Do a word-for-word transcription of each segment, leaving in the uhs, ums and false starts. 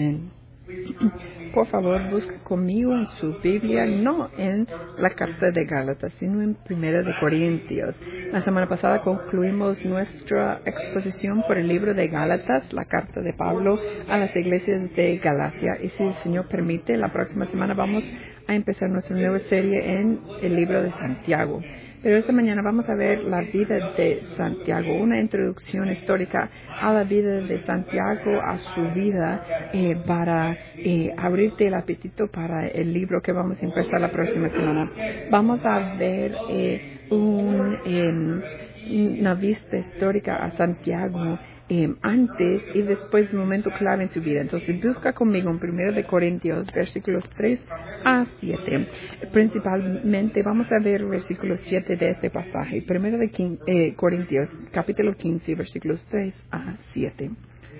Amén. Por favor, busque conmigo en su Biblia, no en la carta de Gálatas, sino en Primera de Corintios. La semana pasada concluimos nuestra exposición por el libro de Gálatas, la carta de Pablo a las iglesias de Galacia. Y si el Señor permite, la próxima semana vamos a empezar nuestra nueva serie en el libro de Santiago. Pero esta mañana vamos a ver la vida de Santiago, una introducción histórica a la vida de Santiago, a su vida, eh, para eh, abrirte el apetito para el libro que vamos a empezar la próxima semana. Vamos a ver eh, un, eh, una vista histórica a Santiago Eh, antes y después de un momento clave en su vida. Entonces busca conmigo en Primera de Corintios, versículos tres a siete. Principalmente vamos a ver versículos siete de este pasaje. Primera de quince, eh, Corintios, capítulo quince, versículos tres a siete.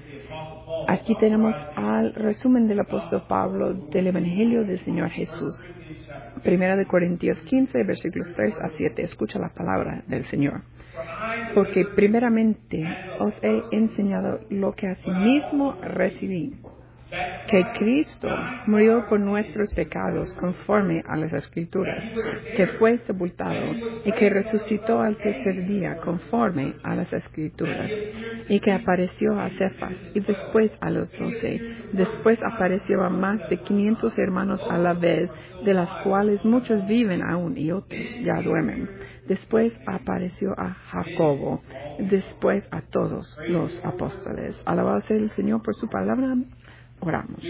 Aquí tenemos al resumen del apóstol Pablo del Evangelio del Señor Jesús. Primera de Corintios quince, versículos tres a siete. Escucha la palabra del Señor. Porque primeramente os he enseñado lo que asimismo recibí, que Cristo murió por nuestros pecados conforme a las Escrituras, que fue sepultado y que resucitó al tercer día conforme a las Escrituras, y que apareció a Cefas y después a los doce. Después apareció a más de quinientos hermanos a la vez, de las cuales muchos viven aún y otros ya duermen. Después apareció a Jacobo, después a todos los apóstoles. Alabado sea el Señor por su palabra. Oramos.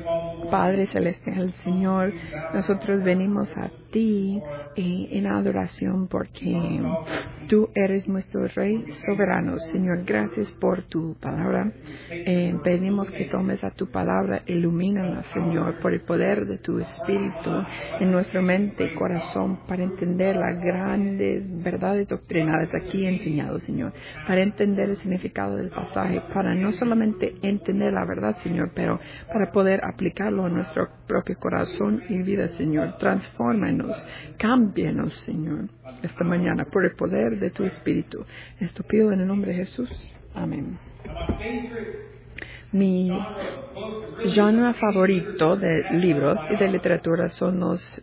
Padre Celestial, Señor, nosotros venimos a ti eh, en adoración porque tú eres nuestro Rey soberano. Señor, gracias por tu palabra. Eh, pedimos que tomes a tu palabra, ilumínala, Señor, por el poder de tu Espíritu en nuestra mente y corazón para entender las grandes verdades doctrinales aquí enseñadas, Señor, para entender el significado del pasaje, para no solamente entender la verdad, Señor, pero para poder aplicarlo a nuestro propio corazón y vida, Señor. Transfórmanos, cámbianos, Señor, esta mañana por el poder de tu Espíritu. Esto pido en el nombre de Jesús. Amén. Mi genre favorito de libros y de literatura son las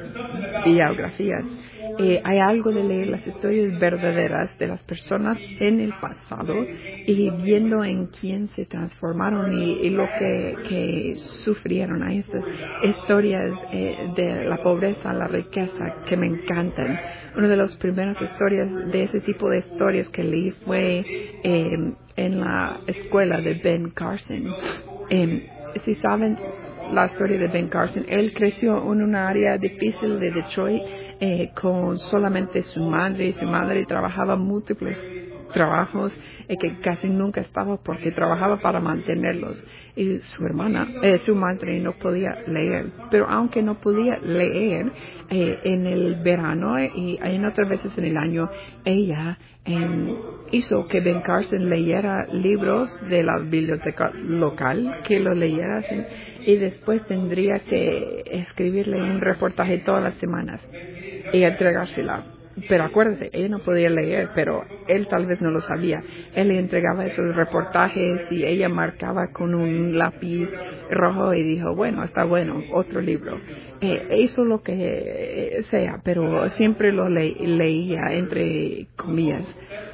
biografías. Eh, hay algo de leer las historias verdaderas de las personas en el pasado y viendo en quién se transformaron y, y lo que, que sufrieron. Hay estas historias eh, de la pobreza, la riqueza que me encantan. Una de las primeras historias de ese tipo de historias que leí fue eh, en la escuela de Ben Carson. Eh, si saben la historia de Ben Carson, él creció en una área difícil de Detroit eh, con solamente su madre, y su madre trabajaba múltiples trabajos eh, que casi nunca estaba porque trabajaba para mantenerlos, y su hermana, eh, su madre no podía leer, pero aunque no podía leer eh, en el verano eh, y en otras veces en el año, ella eh, hizo que Ben Carson leyera libros de la biblioteca local, que lo leyera y después tendría que escribirle un reportaje todas las semanas y entregársela. Pero acuérdate, ella no podía leer, pero él tal vez no lo sabía. Él le entregaba esos reportajes y ella marcaba con un lápiz rojo y dijo, bueno, está bueno, otro libro. Eh, hizo lo que eh, sea, pero siempre lo le leía entre comillas.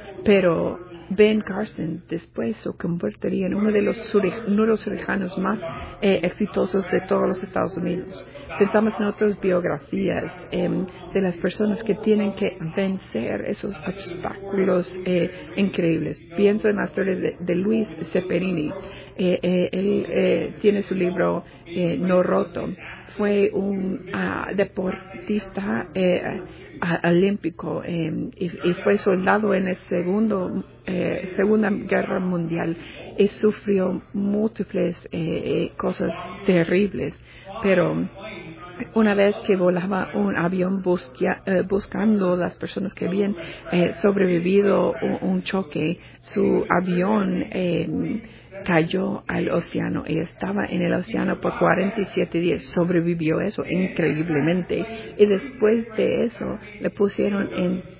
Pero Ben Carson después se convertiría en uno de los neurocirujanos más eh, exitosos de todos los Estados Unidos. Pensamos en otras biografías eh, de las personas que tienen que vencer esos obstáculos eh, increíbles. Pienso en la historia de, de Luis Ceperini. Eh, eh, él eh, tiene su libro eh, No Roto. Fue un uh, deportista eh, uh, olímpico eh, y, y fue soldado en la segundo, eh, Segunda Guerra Mundial y sufrió múltiples eh, cosas terribles. Pero una vez que volaba un avión busquia, eh, buscando las personas que habían eh, sobrevivido un, un choque, su avión eh, cayó al océano y estaba en el océano por cuarenta y siete días. Sobrevivió eso increíblemente y después de eso le pusieron en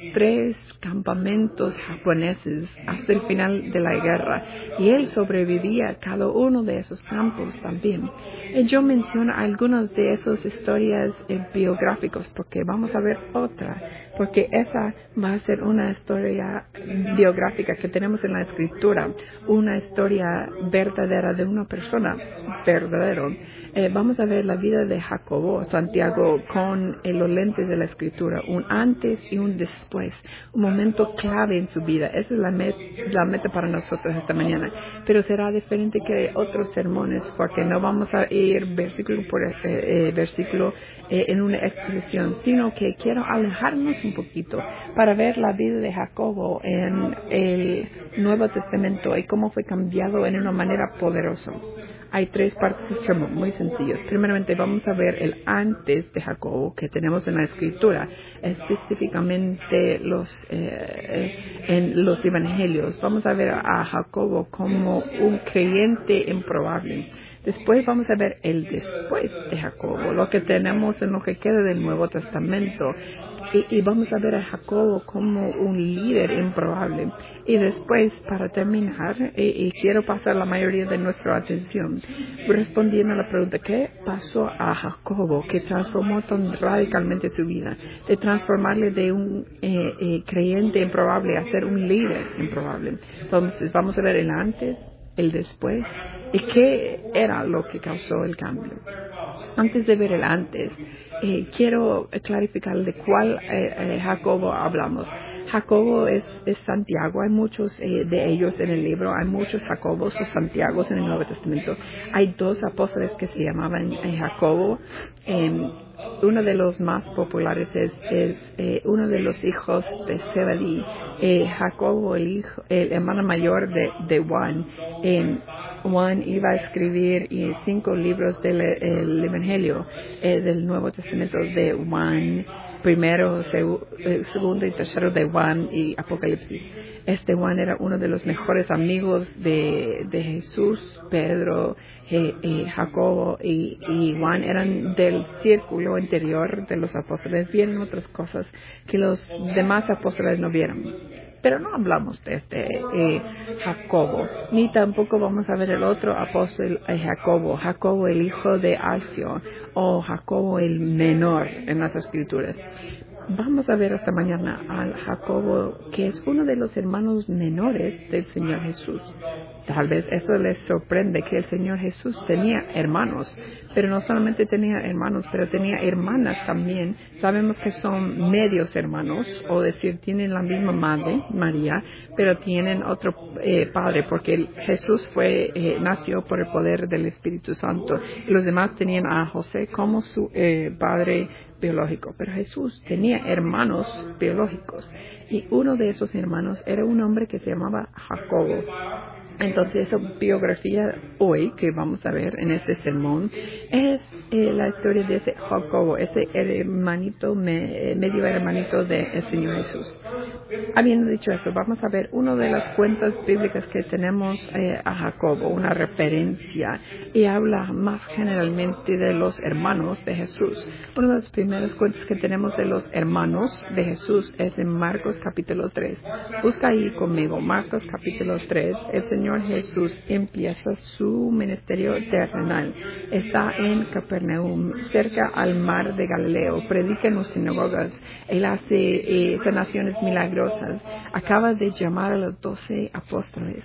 tres campamentos japoneses hasta el final de la guerra y él sobrevivía a cada uno de esos campos también. Y yo menciono algunas de esas historias eh, biográficas porque vamos a ver otra, porque esa va a ser una historia biográfica que tenemos en la escritura, una historia verdadera de una persona verdadero. Eh, vamos a ver la vida de Jacobo, Santiago, con eh, los lentes de la escritura, un antes y un después, un momento clave en su vida. Esa es la, met la meta para nosotros esta mañana, pero será diferente que otros sermones, porque no vamos a ir versículo por eh, eh, versículo eh, en una expresión, sino que quiero alejarnos un poquito para ver la vida de Jacobo en el Nuevo Testamento y cómo fue cambiado en una manera poderosa. Hay tres partes del sermón muy sencillos. Primeramente vamos a ver el antes de Jacobo que tenemos en la escritura, específicamente los eh, en los evangelios. Vamos a ver a Jacobo como un creyente improbable. Después vamos a ver el después de Jacobo, lo que tenemos en lo que queda del Nuevo Testamento. Y, y vamos a ver a Jacobo como un líder improbable. Y después, para terminar, y, y quiero pasar la mayoría de nuestra atención respondiendo a la pregunta, ¿qué pasó a Jacobo que transformó tan radicalmente su vida? De transformarle de un eh, eh, creyente improbable a ser un líder improbable. Entonces, vamos a ver el antes, el después, y qué era lo que causó el cambio. Antes de ver el antes, eh, quiero clarificar de cuál eh, eh, Jacobo hablamos. Jacobo es, es Santiago, hay muchos eh, de ellos en el libro, hay muchos Jacobos o Santiagos en el Nuevo Testamento. Hay dos apóstoles que se llamaban eh, Jacobo. Eh, uno de los más populares es, es eh, uno de los hijos de Zebedí, eh, Jacobo, el hijo, el hermano mayor de, de Juan. Eh, Juan iba a escribir eh, cinco libros del el Evangelio eh, del Nuevo Testamento de Juan, primero, seg eh, segundo y tercero de Juan y Apocalipsis. Este Juan era uno de los mejores amigos de, de Jesús. Pedro, eh, eh, Jacobo y, y Juan eran del círculo interior de los apóstoles. Vieron otras cosas que los demás apóstoles no vieron. Pero no hablamos de este eh, Jacobo, ni tampoco vamos a ver el otro apóstol eh, Jacobo, Jacobo el hijo de Alfeo o Jacobo el menor en las escrituras. Vamos a ver esta mañana al Jacobo, que es uno de los hermanos menores del Señor Jesús. Tal vez eso les sorprende que el Señor Jesús tenía hermanos, pero no solamente tenía hermanos, pero tenía hermanas también. Sabemos que son medios hermanos, o decir, tienen la misma madre, María, pero tienen otro eh, padre, porque Jesús fue eh, nació por el poder del Espíritu Santo. Y los demás tenían a José como su eh, padre biológico, pero Jesús tenía hermanos biológicos y uno de esos hermanos era un hombre que se llamaba Jacobo. Entonces, esa biografía hoy que vamos a ver en este sermón es eh, la historia de ese Jacobo, ese hermanito, me, medio hermanito del Señor Jesús. Habiendo dicho eso, vamos a ver una de las cuentas bíblicas que tenemos eh, a Jacobo, una referencia, y habla más generalmente de los hermanos de Jesús. Una de las primeras cuentas que tenemos de los hermanos de Jesús es en Marcos capítulo tres. Busca ahí conmigo, Marcos capítulo tres. El Señor Jesús empieza su ministerio terrenal. Está en Capernaum, cerca al mar de Galileo. Predica en las sinagogas. Él hace eh, sanaciones milagrosas. Acaba de llamar a los doce apóstoles.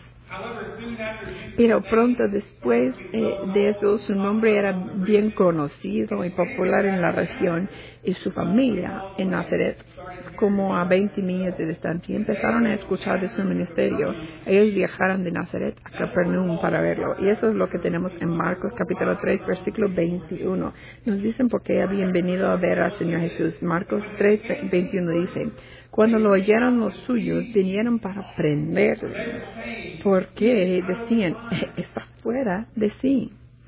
Pero pronto después eh, de eso, su nombre era bien conocido y popular en la región, y su familia en Nazaret, como a veinte millas de distancia, empezaron a escuchar de su ministerio. Ellos viajaron de Nazaret a Capernaum para verlo. Y eso es lo que tenemos en Marcos capítulo tres, versículo veintiuno. Nos dicen por qué habían venido a ver al Señor Jesús. Marcos tres, veintiuno dice: cuando lo oyeron los suyos, vinieron para prenderle, porque decían, está fuera de sí.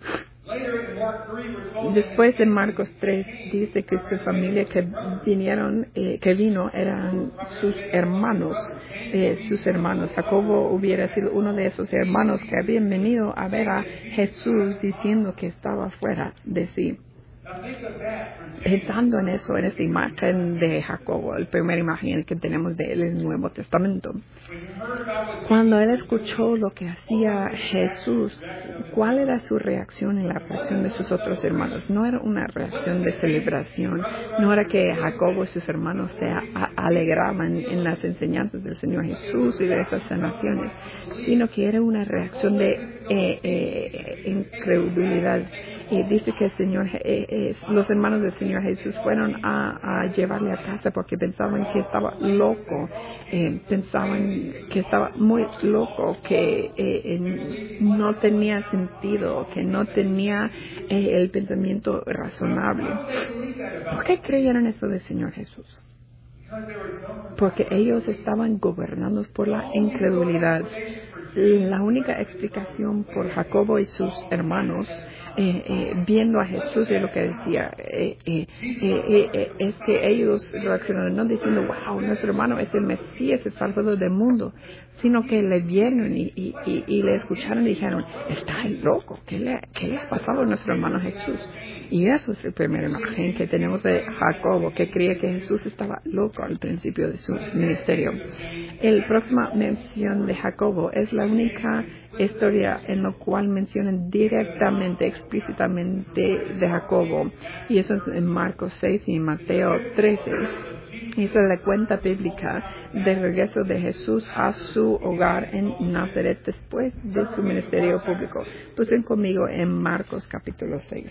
Después en Marcos tres dice que su familia que vinieron, eh, que vino eran sus hermanos, eh, sus hermanos. Jacobo hubiera sido uno de esos hermanos que habían venido a ver a Jesús diciendo que estaba fuera de sí. Pensando en eso, en esa imagen de Jacobo, la primera imagen que tenemos de él en el Nuevo Testamento. Cuando él escuchó lo que hacía Jesús, ¿cuál era su reacción y la reacción de sus otros hermanos? No era una reacción de celebración, no era que Jacobo y sus hermanos se a- alegraban en las enseñanzas del Señor Jesús y de esas sanaciones, sino que era una reacción de eh, eh, incredulidad. Y dice que el Señor, eh, eh, los hermanos del Señor Jesús fueron a, a llevarle a casa porque pensaban que estaba loco, eh, pensaban que estaba muy loco, que eh, eh, no tenía sentido, que no tenía eh, el pensamiento razonable. ¿Por qué creyeron eso del Señor Jesús? Porque ellos estaban gobernados por la incredulidad. La única explicación por Jacobo y sus hermanos, eh, eh, viendo a Jesús y lo que decía, eh, eh, eh, eh, es que ellos reaccionaron no diciendo, wow, nuestro hermano es el Mesías, el Salvador del mundo, sino que le vieron y, y, y, y le escucharon y dijeron, está loco, ¿qué le, qué le ha pasado a nuestro hermano Jesús? Y eso es el primer imagen que tenemos de Jacobo, que creía que Jesús estaba loco al principio de su ministerio. La próxima mención de Jacobo es la única historia en la cual mencionan directamente, explícitamente de Jacobo. Y eso es en Marcos seis y Mateo trece. Esa es la cuenta bíblica del regreso de Jesús a su hogar en Nazaret después de su ministerio público. Busquen conmigo en Marcos capítulo seis.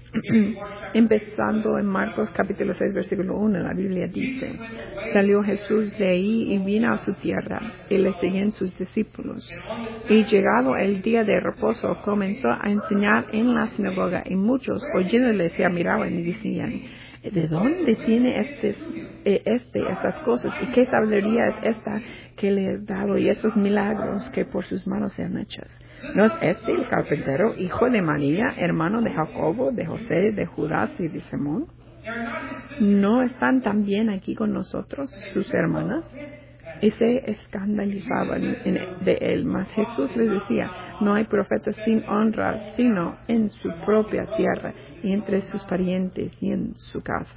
Empezando en Marcos capítulo seis, versículo uno, la Biblia dice, salió Jesús de ahí y vino a su tierra, y le seguían sus discípulos. Y llegado el día de reposo, comenzó a enseñar en la sinagoga, y muchos, oyéndole, se admiraban y decían, ¿de dónde tiene este, eh, este estas cosas? ¿Y qué sabiduría es esta que le ha dado y estos milagros que por sus manos se han hechos? ¿No es este el carpintero, hijo de María, hermano de Jacobo, de José, de Judas y de Simón? ¿No están también aquí con nosotros sus hermanas? Y se escandalizaban en- de él. Mas Jesús les decía, no hay profeta sin honra, sino en su propia tierra, y entre sus parientes y en su casa.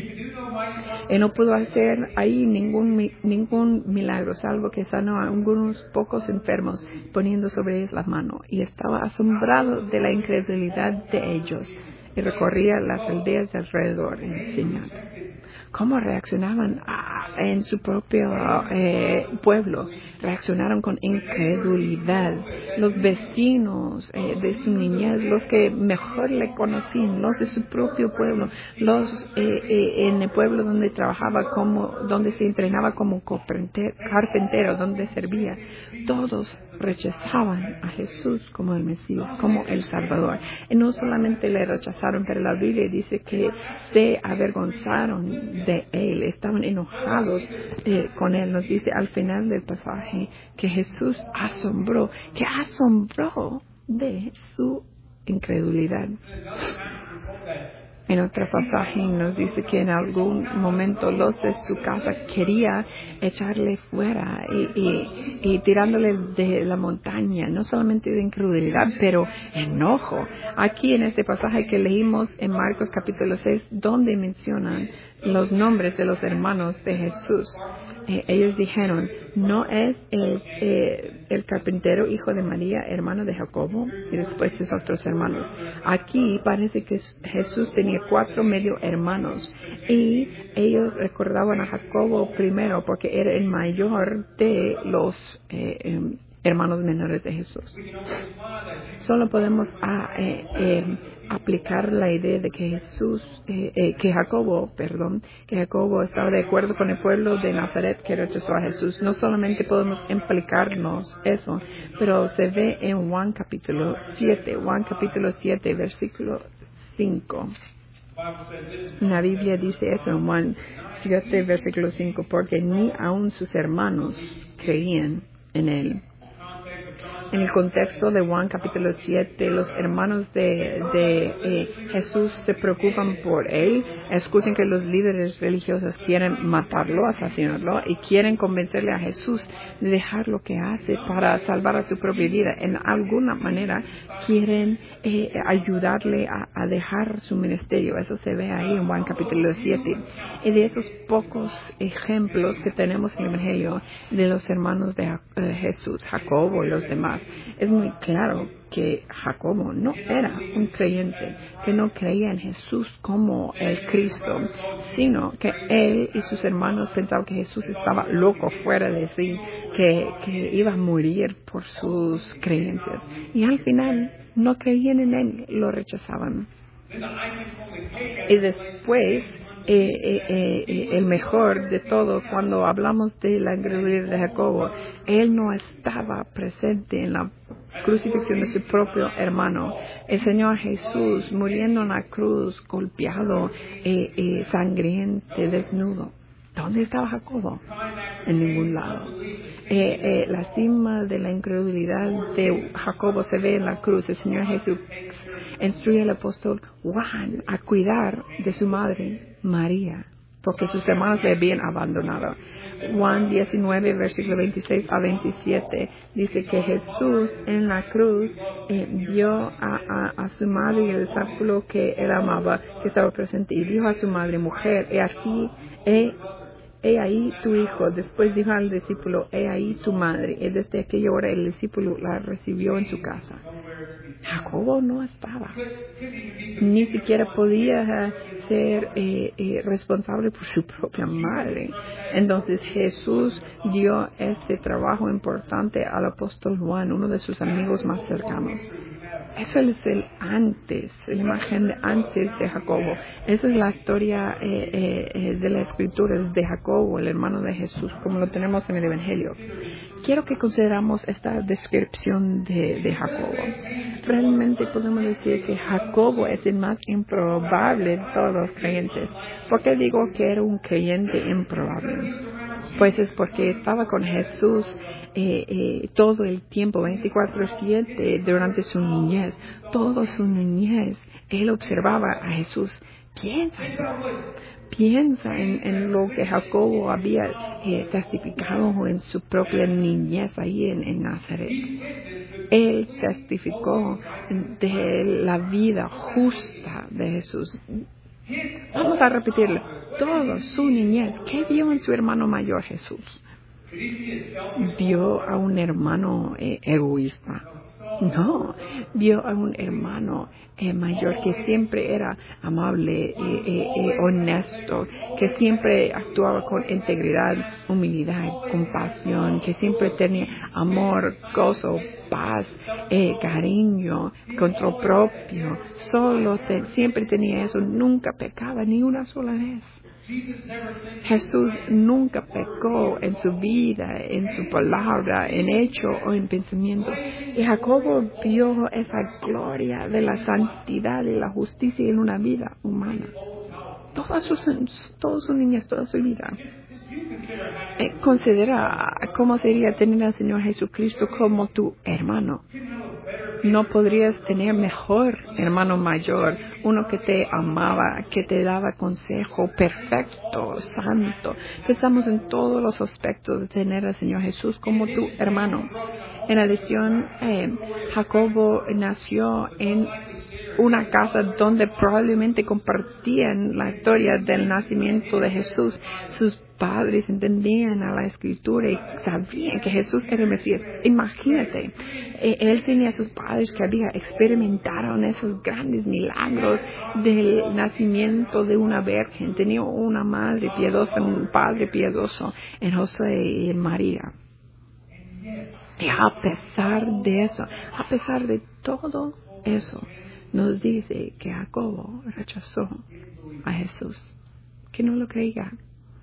Y no pudo hacer ahí ningún, mi- ningún milagro, salvo que sanó a algunos pocos enfermos, poniendo sobre ellos la mano. Y estaba asombrado de la incredulidad de ellos, y recorría las aldeas de alrededor enseñando. ¿Cómo reaccionaban a- en su propio eh, pueblo? Reaccionaron con incredulidad. Los vecinos eh, de su niñez, los que mejor le conocían, los de su propio pueblo, los eh, eh, en el pueblo donde trabajaba, como, donde se entrenaba como carpenter- carpintero, donde servía, todos rechazaban a Jesús como el Mesías, como el Salvador. Y no solamente le rechazaron, pero la Biblia dice que se avergonzaron de él, estaban enojados eh, con él. Nos dice al final del pasaje que Jesús asombró, que asombró de su incredulidad. En otro pasaje nos dice que en algún momento los de su casa quería echarle fuera y, y, y tirándole de la montaña, no solamente de incredulidad, pero enojo. Aquí en este pasaje que leímos en Marcos capítulo seis, donde mencionan los nombres de los hermanos de Jesús, eh, ellos dijeron, ¿no es el, eh, el carpintero hijo de María, hermano de Jacobo? Y después sus otros hermanos. Aquí parece que Jesús tenía cuatro medio hermanos y ellos recordaban a Jacobo primero porque era el mayor de los eh, eh, hermanos menores de Jesús. Solo podemos ah, eh, eh, aplicar la idea de que Jesús, eh, eh, que Jacobo, perdón, que Jacobo estaba de acuerdo con el pueblo de Nazaret que rechazó a Jesús. No solamente podemos implicarnos eso, pero se ve en Juan capítulo siete, Juan capítulo siete, versículo cinco. La Biblia dice eso en Juan siete, versículo cinco, porque ni aun sus hermanos creían en él. En el contexto de Juan capítulo siete, los hermanos de, de eh, Jesús se preocupan por él. Escuchen que los líderes religiosos quieren matarlo, asesinarlo y quieren convencerle a Jesús de dejar lo que hace para salvar a su propia vida. En alguna manera quieren eh, ayudarle a, a dejar su ministerio. Eso se ve ahí en Juan capítulo siete. Y de esos pocos ejemplos que tenemos en el Evangelio de los hermanos de eh, Jesús, Jacobo y los demás, es muy claro que Jacobo no era un creyente, que no creía en Jesús como el Cristo, sino que él y sus hermanos pensaban que Jesús estaba loco, fuera de sí, que, que iba a morir por sus creencias. Y al final no creían en él, lo rechazaban. Y después, eh, eh, eh, el mejor de todo, cuando hablamos de la incredulidad de Jacobo, él no estaba presente en la crucifixión de su propio hermano. El Señor Jesús muriendo en la cruz, golpeado, eh, eh, sangriente, desnudo. ¿Dónde estaba Jacobo? En ningún lado. Eh, eh, la cima de la incredulidad de Jacobo se ve en la cruz. El Señor Jesús instruye al apóstol Juan a cuidar de su madre, María, porque sus hermanos le habían abandonado. Juan diecinueve, versículo veintiséis a veintisiete, dice que Jesús en la cruz eh, vio a, a, a su madre y el discípulo que él amaba, que estaba presente, y dijo a su madre, mujer, he aquí, he He ahí tu hijo. Después dijo al discípulo, he ahí tu madre. Y desde aquella hora el discípulo la recibió en su casa. Jacobo no estaba. Ni siquiera podía ser eh, eh, responsable por su propia madre. Entonces Jesús dio este trabajo importante al apóstol Juan, uno de sus amigos más cercanos. Eso es el antes, la imagen de antes de Jacobo. Esa es la historia eh, eh, de la escritura de Jacobo, el hermano de Jesús, como lo tenemos en el Evangelio. Quiero que consideramos esta descripción de, de Jacobo. Realmente podemos decir que Jacobo es el más improbable de todos los creyentes. ¿Por qué digo que era un creyente improbable? Pues es porque estaba con Jesús eh, eh, todo el tiempo, veinticuatro siete, durante su niñez. Toda su niñez, él observaba a Jesús. Piensa, piensa en, en lo que Jacobo había eh, testificado en su propia niñez ahí en, en Nazaret. Él testificó de la vida justa de Jesús. Vamos a repetirlo. Toda su niñez, ¿qué vio en su hermano mayor Jesús? ¿Vio a un hermano eh, egoísta? No, vio a un hermano eh, mayor que siempre era amable, eh, eh, eh, honesto, que siempre actuaba con integridad, humildad, compasión, que siempre tenía amor, gozo, paz, eh, cariño, control propio. Solo te, siempre tenía eso, nunca pecaba ni una sola vez. Jesús nunca pecó en su vida, en su palabra, en hecho o en pensamiento. Y Jacobo vio esa gloria de la santidad y la justicia en una vida humana. Toda su, toda su niñez, toda su vida. Eh, considera cómo sería tener al Señor Jesucristo como tu hermano. No podrías tener mejor hermano mayor, uno que te amaba, que te daba consejo perfecto, santo. Pensamos en todos los aspectos de tener al Señor Jesús como tu hermano. En adición, eh, Jacobo nació en una casa donde probablemente compartían la historia del nacimiento de Jesús. Sus padres entendían a la escritura y sabían que Jesús era el Mesías. Imagínate, eh, él tenía a sus padres que había experimentaron esos grandes milagros del nacimiento de una virgen. Tenía una madre piadosa, un padre piadoso en José y en María. Y a pesar de eso, a pesar de todo eso, nos dice que Jacobo rechazó a Jesús, que no lo creía.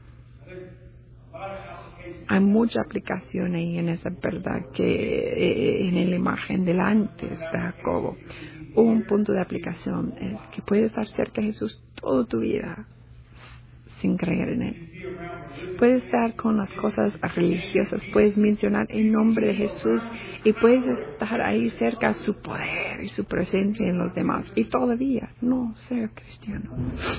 Hay mucha aplicación ahí en esa verdad, que eh, en la imagen del antes de Jacobo. Un punto de aplicación es que puedes estar cerca de Jesús toda tu vida sin creer en Él. Puedes estar con las cosas religiosas, puedes mencionar el nombre de Jesús y puedes estar ahí cerca de su poder y su presencia en los demás y todavía no ser cristiano.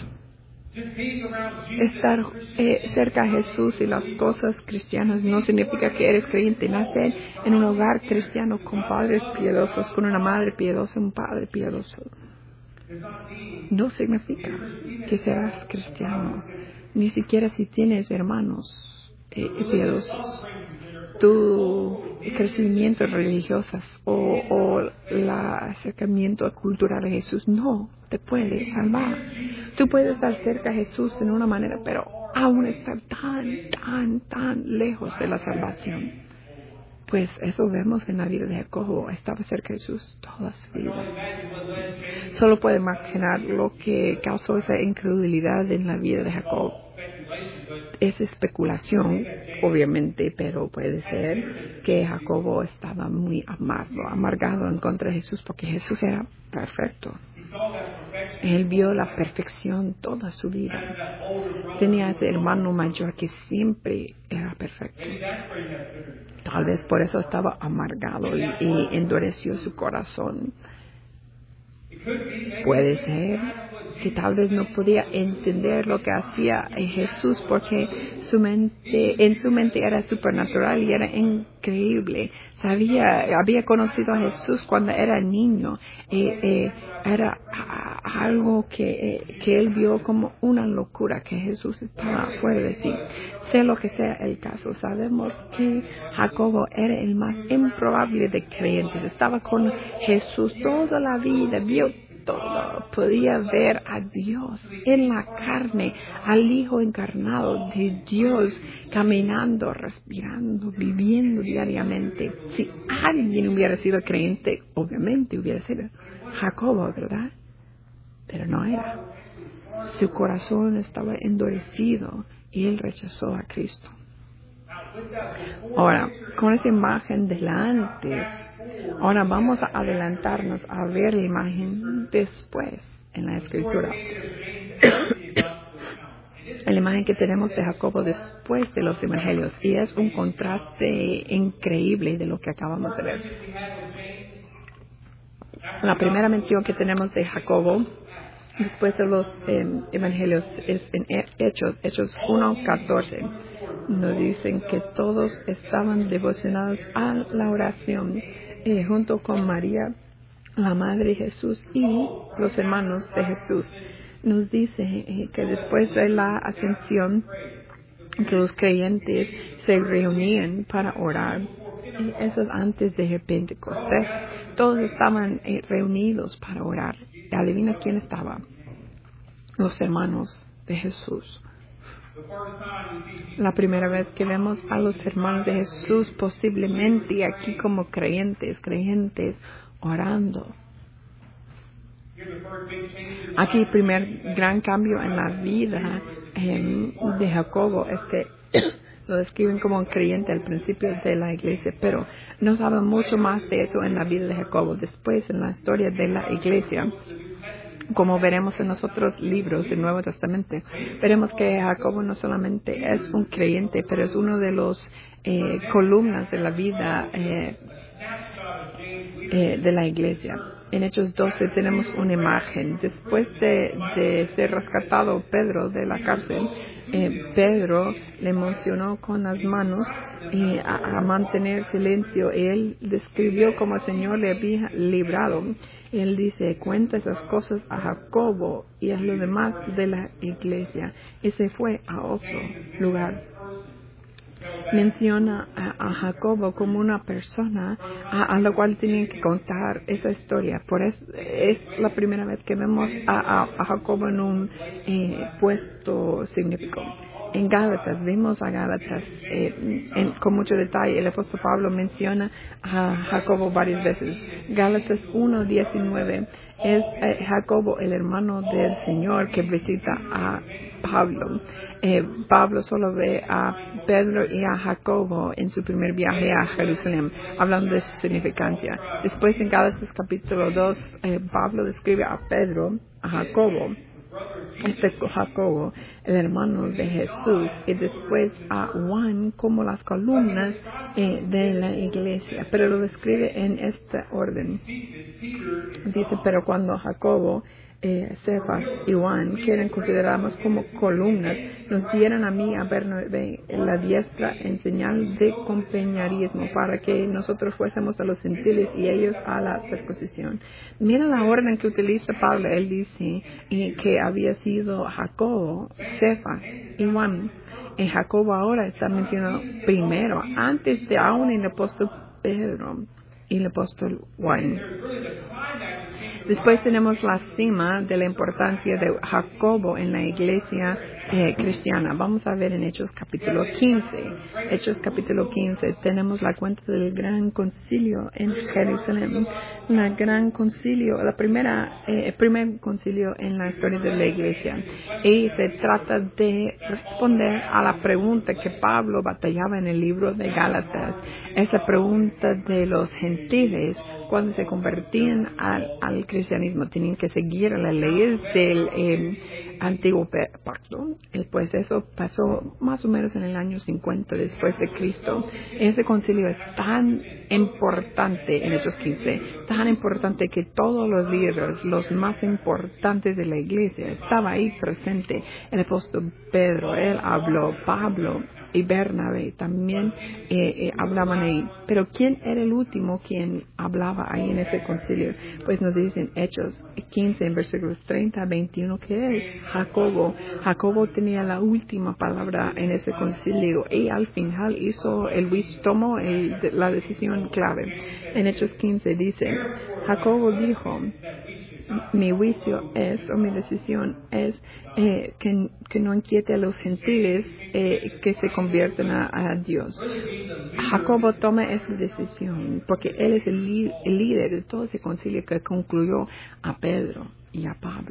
Estar eh, cerca de Jesús y las cosas cristianas no significa que eres creyente. Nacer en un hogar cristiano con padres piadosos, con una madre piadosa, un padre piadoso, no significa que serás cristiano. Ni siquiera si tienes hermanos eh, piadosos. Tu crecimiento religioso o, o el acercamiento cultural a Jesús no te puede salvar. Tú puedes estar cerca de Jesús en una manera, pero aún estar tan, tan, tan lejos de la salvación. Pues eso vemos en la vida de Jacobo. Estaba cerca de Jesús toda su vida. Solo puede imaginar lo que causó esa incredulidad en la vida de Jacob. Es especulación, obviamente, pero puede ser que Jacobo estaba muy amargo, amargado en contra de Jesús, porque Jesús era perfecto. Él vio la perfección toda su vida. Tenía ese hermano mayor que siempre era perfecto. Tal vez por eso estaba amargado y, y endureció su corazón. Puede ser que tal vez no podía entender lo que hacía Jesús porque su mente, en su mente era supernatural y era increíble. Sabía, había conocido a Jesús cuando era niño. Eh, eh, era a, algo que, eh, que él vio como una locura, que Jesús estaba fuera de sí. Sea lo que sea el caso, sabemos que Jacobo era el más improbable de creyentes. Estaba con Jesús toda la vida, vio todo, podía ver a Dios en la carne, al Hijo encarnado de Dios, caminando, respirando, viviendo diariamente. Si alguien hubiera sido creyente, obviamente hubiera sido Jacobo, ¿verdad? Pero no era. Su corazón estaba endurecido y él rechazó a Cristo. Ahora, con esa imagen delante, ahora vamos a adelantarnos a ver la imagen después en la Escritura. La imagen que tenemos de Jacobo después de los Evangelios, y es un contraste increíble de lo que acabamos de ver. La primera mención que tenemos de Jacobo después de los eh, Evangelios es en Hechos, Hechos uno catorce. Nos dicen que todos estaban devocionados a la oración eh, junto con María, la madre de Jesús, y los hermanos de Jesús. Nos dice eh, que después de la ascensión, que los creyentes se reunían para orar. Y eso es antes de Pentecostés. Todos estaban eh, reunidos para orar. ¿Y adivina quién estaba? Los hermanos de Jesús. La primera vez que vemos a los hermanos de Jesús, posiblemente aquí como creyentes, creyentes orando. Aquí el primer gran cambio en la vida eh, de Jacobo es que lo describen como un creyente al principio de la iglesia, pero no saben mucho más de eso en la vida de Jacobo. Después, en la historia de la iglesia, como veremos en los otros libros del Nuevo Testamento, veremos que Jacobo no solamente es un creyente, pero es uno de los eh, columnas de la vida eh, eh, de la iglesia. En Hechos doce tenemos una imagen. Después de, de ser rescatado Pedro de la cárcel, eh, Pedro le emocionó con las manos eh, a, a mantener silencio. Él describió cómo el Señor le había librado. Él dice, cuenta esas cosas a Jacobo y a los demás de la iglesia. Y se fue a otro lugar. Menciona a, a Jacobo como una persona a, a la cual tienen que contar esa historia. Por eso es la primera vez que vemos a, a, a Jacobo en un eh, puesto significativo. En Gálatas, vimos a Gálatas eh, en, con mucho detalle. El apóstol Pablo menciona a Jacobo varias veces. Gálatas uno diecinueve es eh, Jacobo, el hermano del Señor, que visita a Pablo. Eh, Pablo solo ve a Pedro y a Jacobo en su primer viaje a Jerusalén, hablando de su significancia. Después, en Gálatas capítulo dos, eh, Pablo describe a Pedro, a Jacobo, este Jacobo, el hermano de Jesús, y después a Juan como las columnas eh, de la iglesia, pero lo describe en este orden. Dice, pero cuando Jacobo, eh, Cefas y Juan quieren considerarnos como columnas, nos dieron a mí a Bernabé la diestra en señal de compañerismo para que nosotros fuésemos a los gentiles y ellos a la circuncisión. Mira la orden que utiliza Pablo. Él dice eh, que había sido Jacobo, Cefas y Juan. En Jacobo ahora está mencionado primero, antes de aún el apóstol Pedro y el apóstol Juan. Después tenemos la cima de la importancia de Jacobo en la iglesia eh, cristiana. Vamos a ver en Hechos capítulo quince. Hechos capítulo quince tenemos la cuenta del gran concilio en Jerusalén. Un gran concilio, la primera, eh, el primer concilio en la historia de la iglesia. Y se trata de responder a la pregunta que Pablo batallaba en el libro de Gálatas. Esa pregunta de los gentiles, cuando se convertían al, al cristianismo, tenían que seguir las leyes del eh, antiguo pacto. Eh, pues eso pasó más o menos en el año cincuenta después de Cristo. Ese concilio es tan importante en Hechos quince, tan importante que todos los líderes, los más importantes de la iglesia, estaba ahí presente. El apóstol Pedro, él habló, Pablo y Bernabé también eh, eh, hablaban ahí. Pero ¿quién era el último quien hablaba ahí en ese concilio? Pues nos dicen Hechos quince, en versículos treinta a veintiuno, que es Jacobo. Jacobo tenía la última palabra en ese concilio y al final hizo el tomó el, la decisión clave. En Hechos quince dice, Jacobo dijo, mi juicio es, o mi decisión es, eh, que, que no inquiete a los gentiles eh, que se convierten a, a Dios. Jacobo toma esa decisión porque él es el, li- el líder de todo ese concilio que concluyó a Pedro y a Pablo.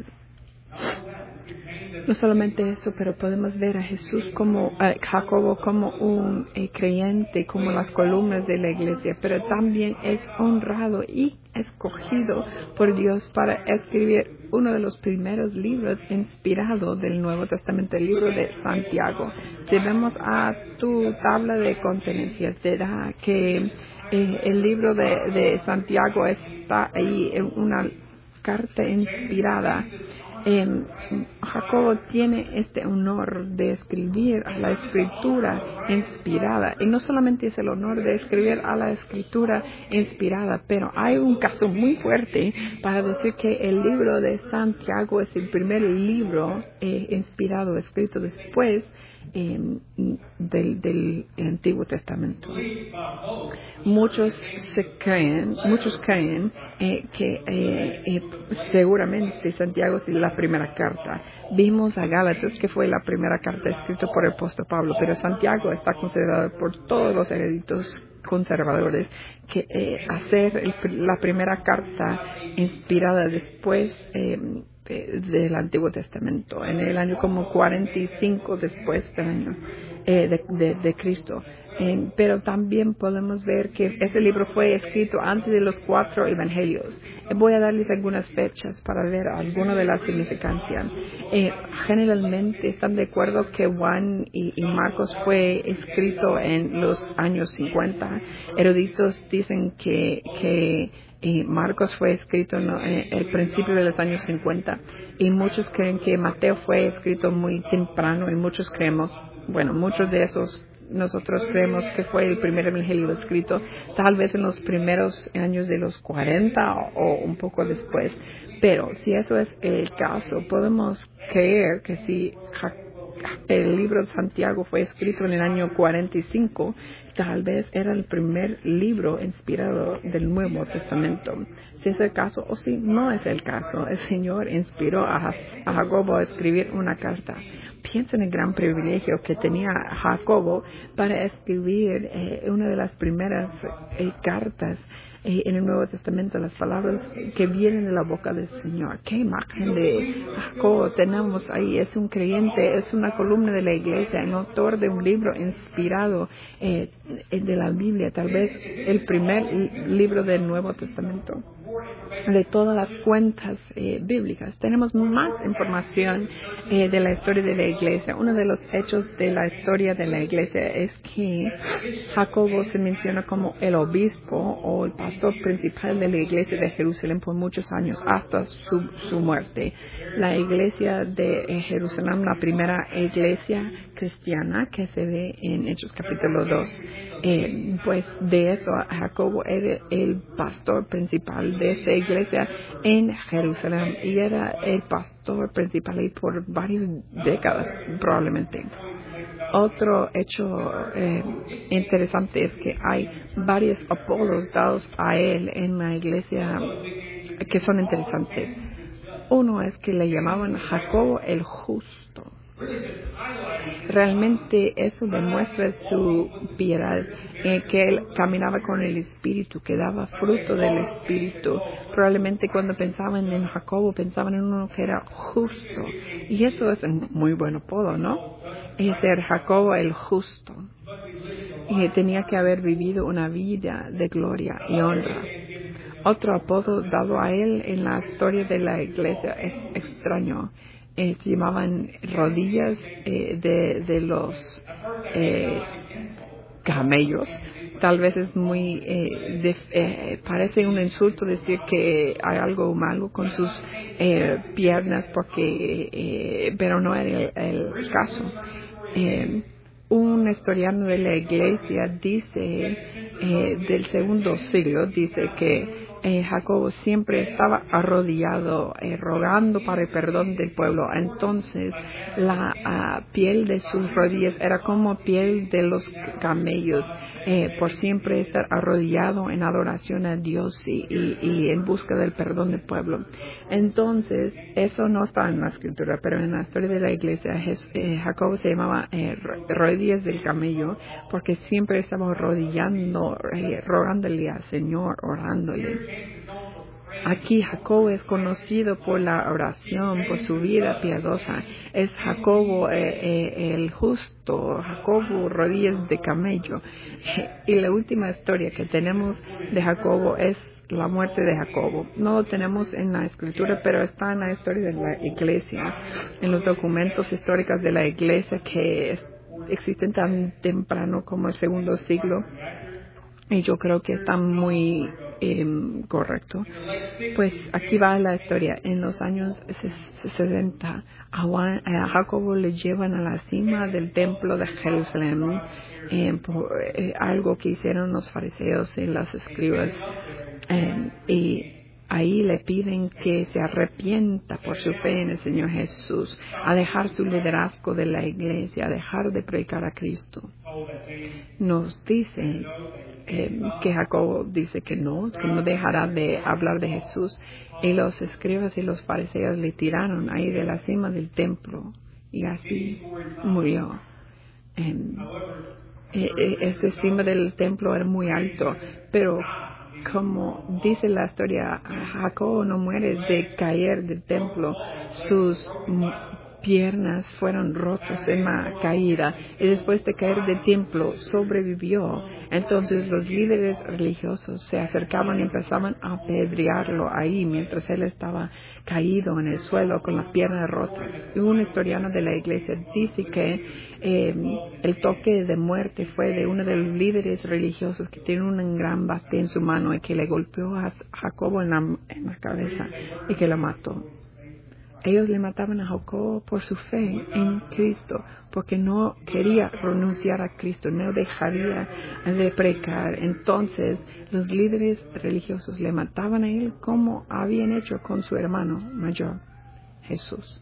No solamente eso, pero podemos ver a Jesús como, a Jacobo como un eh, creyente, como las columnas de la iglesia, pero también es honrado y escogido por Dios para escribir uno de los primeros libros inspirados del Nuevo Testamento, el libro de Santiago. Si vemos a tu tabla de contenencia, te da que eh, el libro de, de Santiago está ahí en una carta inspirada. Eh, Jacobo tiene este honor de escribir a la escritura inspirada, y no solamente es el honor de escribir a la escritura inspirada, pero hay un caso muy fuerte para decir que el libro de Santiago es el primer libro eh, inspirado, escrito después eh, del, del Antiguo Testamento. Muchos se creen, muchos creen eh, que eh, eh, seguramente Santiago es la primera carta. Vimos a Gálatas, que fue la primera carta escrita por el apóstol Pablo, pero Santiago está considerado por todos los eruditos conservadores que eh, hacer el, la primera carta inspirada después eh, de, del Antiguo Testamento, en el año como cuarenta y cinco después del año eh, de, de, de Cristo. Eh, pero también podemos ver que este libro fue escrito antes de los cuatro evangelios. Eh, voy a darles algunas fechas para ver alguna de las significancias. Eh, generalmente están de acuerdo que Juan y, y Marcos fue escrito en los años cincuenta. Eruditos dicen que, que eh, Marcos fue escrito en eh, el principio de los años cincuenta, y muchos creen que Mateo fue escrito muy temprano, y muchos creemos, bueno, muchos de esos nosotros creemos que fue el primer evangelio escrito tal vez en los primeros años de los cuarenta o, o un poco después. Pero si eso es el caso, podemos creer que si el libro de Santiago fue escrito en el año cuarenta y cinco, tal vez era el primer libro inspirado del Nuevo Testamento. Si es el caso, o si no es el caso, el Señor inspiró a, a Jacobo a escribir una carta. Piensa en el gran privilegio que tenía Jacobo para escribir eh, una de las primeras eh, cartas eh, en el Nuevo Testamento, las palabras que vienen de la boca del Señor. ¿Qué imagen de Jacobo tenemos ahí? Es un creyente, es una columna de la iglesia, un autor de un libro inspirado eh, de la Biblia, tal vez el primer libro del Nuevo Testamento. de todas las cuentas eh, bíblicas. Tenemos más información eh, de la historia de la iglesia. Uno de los hechos de la historia de la iglesia es que Jacobo se menciona como el obispo o el pastor principal de la iglesia de Jerusalén por muchos años, hasta su, su muerte. La iglesia de eh, Jerusalén, la primera iglesia cristiana que se ve en Hechos capítulo dos, eh, pues de eso Jacobo era el pastor principal de esta iglesia en Jerusalén y era el pastor principal ahí por varias décadas probablemente. Otro hecho eh, interesante es que hay varios apodos dados a él en la iglesia que son interesantes. Uno es que le llamaban Jacobo el Justo. Realmente eso demuestra su piedad, eh, que él caminaba con el Espíritu, que daba fruto del Espíritu. Probablemente cuando pensaban en Jacobo, pensaban en uno que era justo. Y eso es un muy buen apodo, ¿no? Es ser Jacobo el Justo. Y tenía que haber vivido una vida de gloria y honra. Otro apodo dado a él en la historia de la iglesia es extraño. Eh, se llamaban rodillas eh, de, de los eh, camellos. Tal vez es muy, eh, de, eh, parece un insulto decir que hay algo malo con sus eh, piernas, porque, eh, pero no era el, el caso. Eh, un historiano de la iglesia dice, eh, del segundo siglo, dice que Eh, Jacobo siempre estaba arrodillado, eh, rogando para el perdón del pueblo. Entonces, la uh, piel de sus rodillas era como piel de los camellos, eh, por siempre estar arrodillado en adoración a Dios y, y, y en busca del perdón del pueblo. Entonces, eso no está en la escritura, pero en la historia de la iglesia, Jes, eh, Jacobo se llamaba eh, rodillas del camello, porque siempre estaba arrodillando, eh, rogándole al Señor, orándole. Aquí Jacobo es conocido por la oración, por su vida piadosa. Es Jacobo eh, eh, el justo, Jacobo rodillas de camello. Y la última historia que tenemos de Jacobo es la muerte de Jacobo. No lo tenemos en la escritura, pero está en la historia de la iglesia, en los documentos históricos de la iglesia que existen tan temprano como el segundo siglo. Y yo creo que está muy eh, correcto. Pues aquí va la historia. En los años sesenta, a, Juan, a Jacobo le llevan a la cima del templo de Jerusalén, eh, por eh, algo que hicieron los fariseos y las escribas. Eh, y ahí le piden que se arrepienta por su fe en el Señor Jesús, a dejar su liderazgo de la iglesia, a dejar de predicar a Cristo. Nos dicen eh, que Jacobo dice que no, que no dejará de hablar de Jesús. Y los escribas y los fariseos le tiraron ahí de la cima del templo y así murió. Eh, eh, este cima del templo era muy alto, pero como dice la historia, Jacobo no muere de caer del templo. Sus piernas fueron rotas en la caída y después de caer del templo sobrevivió. Entonces los líderes religiosos se acercaban y empezaban a apedrearlo ahí mientras él estaba caído en el suelo con las piernas rotas. Y un historiano de la iglesia dice que eh, el toque de muerte fue de uno de los líderes religiosos que tiene un gran bate en su mano y que le golpeó a Jacobo en la, en la cabeza y que lo mató. Ellos le mataban a Jacobo por su fe en Cristo, porque no quería renunciar a Cristo, no dejaría de predicar. Entonces, los líderes religiosos le mataban a él como habían hecho con su hermano mayor, Jesús.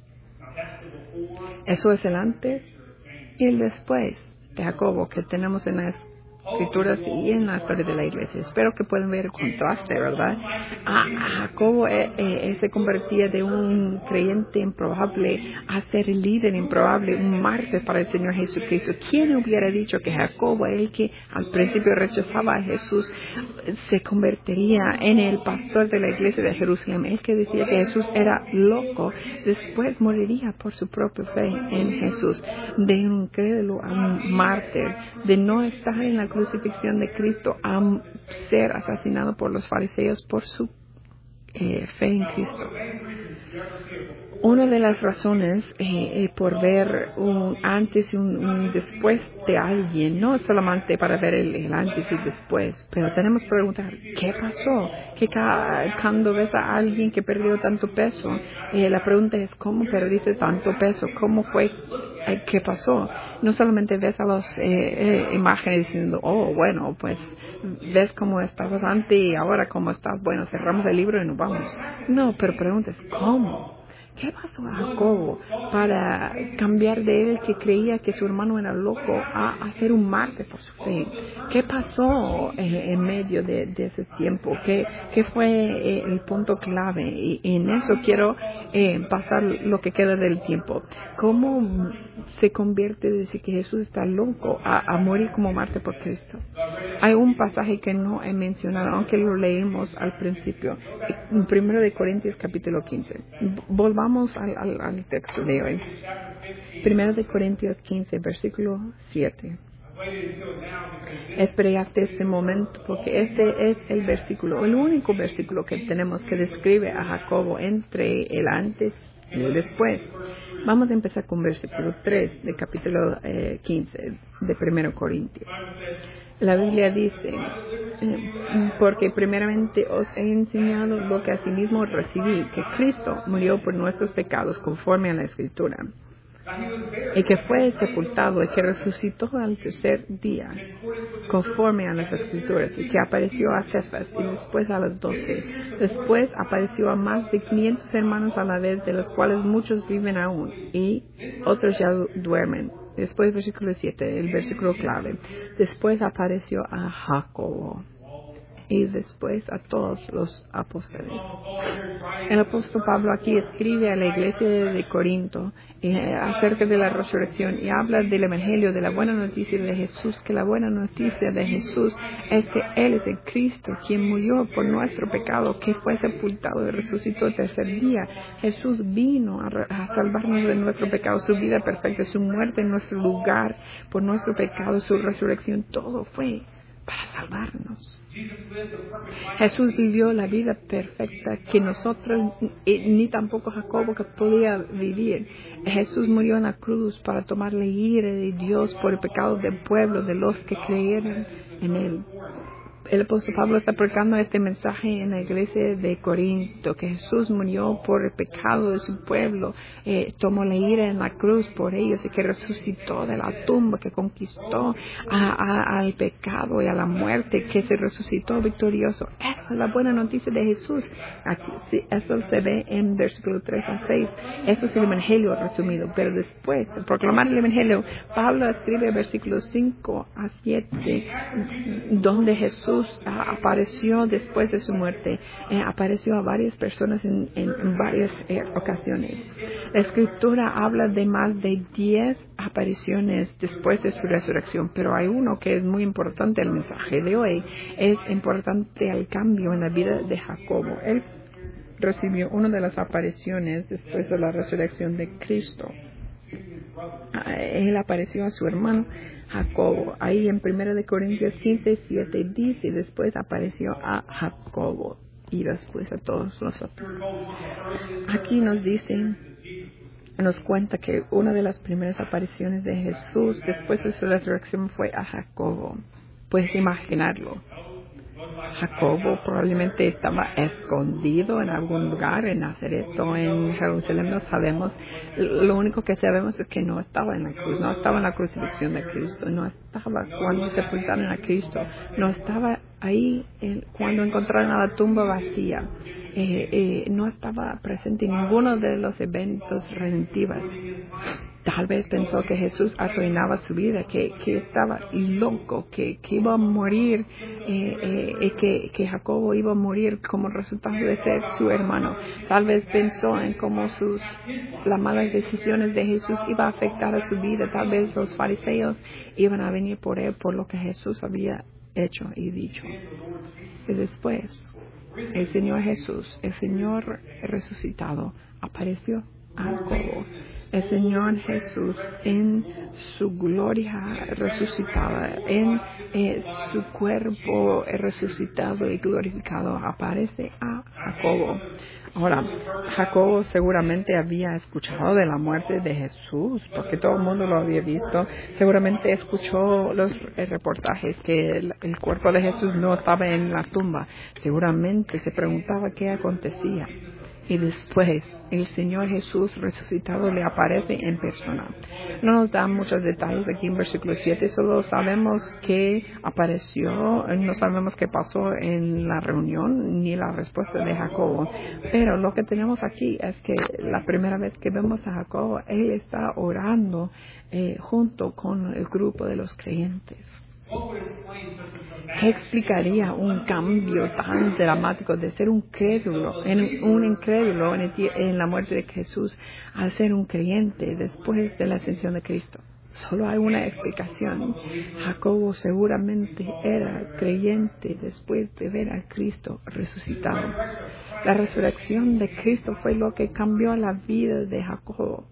Eso es el antes y el después de Jacobo que tenemos en las escrituras y en la historia de la iglesia. Espero que puedan ver el contraste, ¿verdad? A, a Jacobo eh, eh, se convertía de un creyente improbable a ser líder improbable, un mártir para el Señor Jesucristo. ¿Quién hubiera dicho que Jacobo, el que al principio rechazaba a Jesús, se convertiría en el pastor de la iglesia de Jerusalén? El que decía que Jesús era loco, después moriría por su propia fe en Jesús. De un incrédulo a un mártir, de no estar en la crucifixión de Cristo a ser asesinado por los fariseos por su eh, fe en Cristo. Una de las razones eh, eh, por ver un antes y un, un después de alguien, no solamente para ver el, el antes y después, pero tenemos que preguntar, ¿qué pasó? Que ca cuando ves a alguien que perdió tanto peso, eh, la pregunta es, ¿cómo perdiste tanto peso? ¿Cómo fue? Eh, ¿Qué pasó? No solamente ves a las eh, eh, imágenes diciendo, oh, bueno, pues ves cómo estabas antes y ahora cómo estás, bueno, cerramos el libro y nos vamos. No, pero preguntas, ¿cómo? ¿Qué pasó a Jacobo para cambiar de él que creía que su hermano era loco a, a ser un mártir por su fe? ¿Qué pasó eh, en medio de, de ese tiempo? ¿Qué, qué fue eh, el punto clave? Y, y en eso quiero eh, pasar lo que queda del tiempo. ¿Cómo se convierte de decir que Jesús está loco a, a morir como mártir por Cristo? Hay un pasaje que no he mencionado, aunque lo leímos al principio, en primero de Corintios capítulo quince. Volvamos al, al, al texto de hoy. primero de Corintios quince, versículo siete. Esperé hasta este momento porque este es el versículo, el único versículo que tenemos que describe a Jacobo entre el antes y el después. Vamos a empezar con versículo tres de capítulo eh, quince de primero Corintios. La Biblia dice, eh, porque primeramente os he enseñado lo que asimismo recibí, que Cristo murió por nuestros pecados conforme a la Escritura, y que fue sepultado y que resucitó al tercer día conforme a las Escrituras, y que apareció a Cefas y después a las doce. Después apareció a más de quinientos hermanos a la vez, de los cuales muchos viven aún y otros ya duermen. Después, versículo siete, el versículo clave. Después apareció a Jacobo y después a todos los apóstoles. El apóstol Pablo aquí escribe a la iglesia de Corinto eh, acerca de la resurrección y habla del evangelio, de la buena noticia de Jesús, que la buena noticia de Jesús es que Él es el Cristo, quien murió por nuestro pecado, que fue sepultado y resucitó el tercer día. Jesús vino a, a salvarnos de nuestro pecado, su vida perfecta, su muerte en nuestro lugar por nuestro pecado, su resurrección, todo fue para salvarnos. Jesús vivió la vida perfecta que nosotros, ni tampoco Jacobo, que podía vivir. Jesús murió en la cruz para tomar la ira de Dios por el pecado del pueblo, de los que creyeron en Él. El apóstol Pablo está predicando este mensaje en la iglesia de Corinto, que Jesús murió por el pecado de su pueblo, eh, tomó la ira en la cruz por ellos y que resucitó de la tumba, que conquistó a, a, al pecado y a la muerte, que se resucitó victorioso. Esa es la buena noticia de Jesús. Aquí, sí, eso se ve en versículos tres a seis. Eso es el evangelio resumido. Pero después de proclamar el evangelio, Pablo escribe versículos cinco a siete, donde Jesús apareció después de su muerte, eh, apareció a varias personas en, en, en varias eh, ocasiones. La escritura habla de más de diez apariciones después de su resurrección, pero hay uno que es muy importante. El mensaje de hoy es importante al cambio en la vida de Jacobo. Él recibió una de las apariciones después de la resurrección de Cristo. Él apareció a su hermano Jacobo. Ahí en primero de Corintios quince, siete dice, después apareció a Jacobo y después a todos nosotros. Aquí nos dice, nos cuenta que una de las primeras apariciones de Jesús después de su resurrección fue a Jacobo. Puedes imaginarlo. Jacobo probablemente estaba escondido en algún lugar, en Nazaret o en Jerusalén, no sabemos. Lo único que sabemos es que no estaba en la cruz, no estaba en la crucifixión de Cristo, no estaba cuando sepultaron a Cristo, no estaba ahí el, cuando encontraron a la tumba vacía, eh, eh, no estaba presente en ninguno de los eventos redentivos. Tal vez pensó que Jesús arruinaba su vida, que, que estaba loco, que, que iba a morir, eh, eh, que, que Jacobo iba a morir como resultado de ser su hermano. Tal vez pensó en cómo sus, las malas decisiones de Jesús iban a afectar a su vida. Tal vez los fariseos iban a venir por él por lo que Jesús había hecho y dicho. Y después, el Señor Jesús, el Señor resucitado, apareció a Jacobo. El Señor Jesús en su gloria resucitada, en eh, su cuerpo resucitado y glorificado, aparece a Jacobo. Ahora, Jacobo seguramente había escuchado de la muerte de Jesús, porque todo el mundo lo había visto. Seguramente escuchó los eh, reportajes que el, el cuerpo de Jesús no estaba en la tumba. Seguramente se preguntaba qué acontecía. Y después, el Señor Jesús resucitado le aparece en persona. No nos dan muchos detalles aquí en versículo siete, solo sabemos que apareció, no sabemos qué pasó en la reunión, ni la respuesta de Jacobo. Pero lo que tenemos aquí es que la primera vez que vemos a Jacobo, él está orando eh, junto con el grupo de los creyentes. ¿Qué explicaría un cambio tan dramático de ser un crédulo, en, un incrédulo en, el, en la muerte de Jesús, a ser un creyente después de la ascensión de Cristo? Solo hay una explicación. Jacobo seguramente era creyente después de ver a Cristo resucitado. La resurrección de Cristo fue lo que cambió la vida de Jacobo.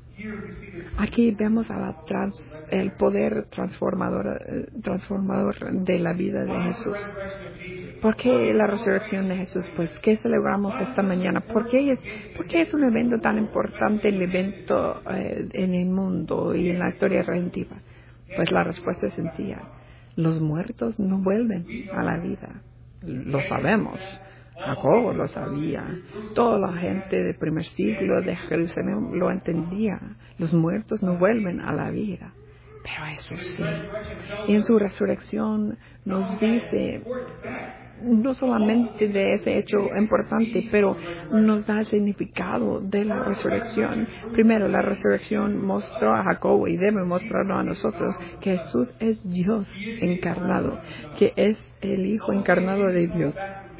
Aquí vemos a la trans, el poder transformador, transformador de la vida de Jesús. ¿Por qué la resurrección de Jesús? Pues, ¿qué celebramos esta mañana? ¿Por qué es, por qué es un evento tan importante, el evento eh, en el mundo y en la historia redentiva? Pues la respuesta es sencilla. Los muertos no vuelven a la vida. Lo sabemos. Jacobo lo sabía. Toda la gente del primer siglo de Jerusalén lo entendía. Los muertos no vuelven a la vida. Pero Jesús sí. Y en su resurrección nos dice, no solamente de ese hecho importante, pero nos da el significado de la resurrección. Primero, la resurrección mostró a Jacobo y debe mostrarlo a nosotros que Jesús es Dios encarnado, que es el Hijo encarnado de Dios.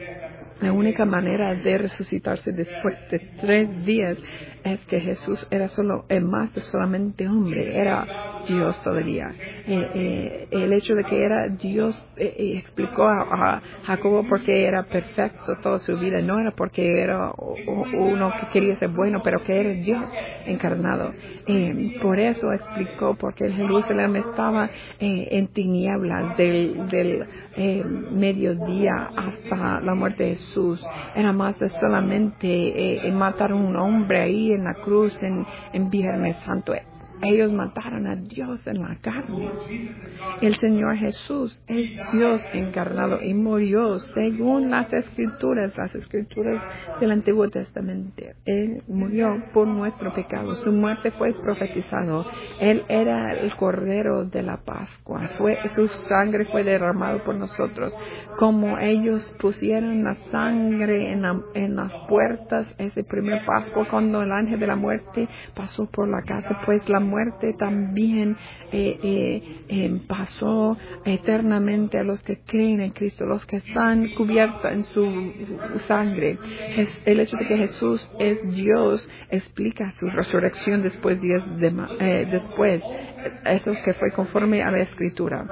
La única manera de resucitarse después de tres días es que Jesús era solo, eh, más de solamente hombre, era Dios todavía. Eh, eh, el hecho de que era Dios eh, eh, explicó a, a Jacobo por qué era perfecto toda su vida. No era porque era o, o uno que quería ser bueno, pero que era Dios encarnado. Eh, por eso explicó por qué Jerusalén estaba eh, en tinieblas del, del eh, mediodía hasta la muerte de Jesús. Era más de solamente eh, matar a un hombre ahí en la cruz en, en Viernes Santo. Ellos mataron a Dios en la carne. El Señor Jesús es Dios encarnado y murió según las escrituras, las escrituras del Antiguo Testamento. Él murió por nuestro pecado. Su muerte fue profetizado. Él era el Cordero de la Pascua. Fue, su sangre fue derramado por nosotros. Como ellos pusieron la sangre en, la, en las puertas, ese primer Pascua, cuando el ángel de la muerte pasó por la casa, pues la muerte también eh, eh, eh, pasó eternamente a los que creen en Cristo, los que están cubiertos en su sangre. Es, el hecho de que Jesús es Dios explica su resurrección después días de, eh, después. Eso que fue conforme a la Escritura.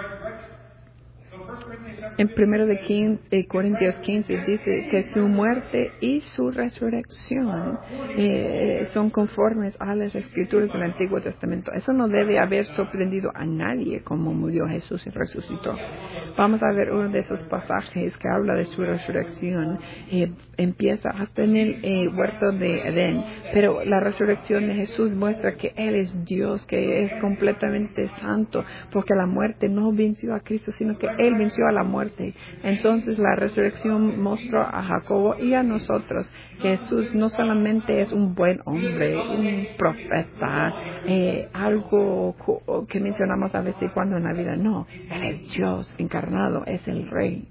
En primero de Corintios quince dice que su muerte y su resurrección eh, son conformes a las escrituras del Antiguo Testamento. Eso no debe haber sorprendido a nadie como murió Jesús y resucitó. Vamos a ver uno de esos pasajes que habla de su resurrección. Eh, empieza hasta en el eh, huerto de Edén, pero la resurrección de Jesús muestra que Él es Dios, que es completamente santo, porque la muerte no venció a Cristo, sino que Él venció a la muerte. Entonces la resurrección mostró a Jacobo y a nosotros que Jesús no solamente es un buen hombre, un profeta, eh, algo que mencionamos a veces cuando en la vida, no, Él es Dios encarnado, es el Rey.